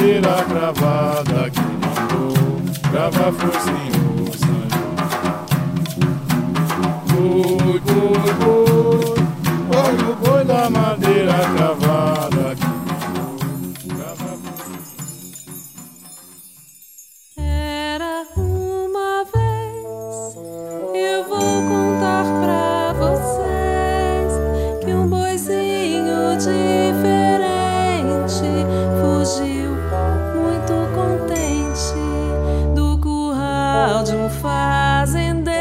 madeira cravada que mandou gravar foi o Senhor São João. Boi, boi, boi, olha o boi da madeira cravada que mandou gravar foi o Senhor. Era uma vez, eu vou contar pra vocês, que um boizinho diferente fugiu muito contente do curral de um fazendeiro,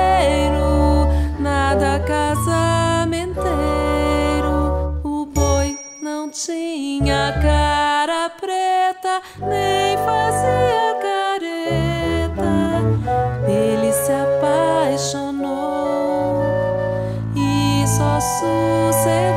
nada casamenteiro. O boi não tinha cara preta, nem fazia careta. Ele se apaixonou e só sucedeu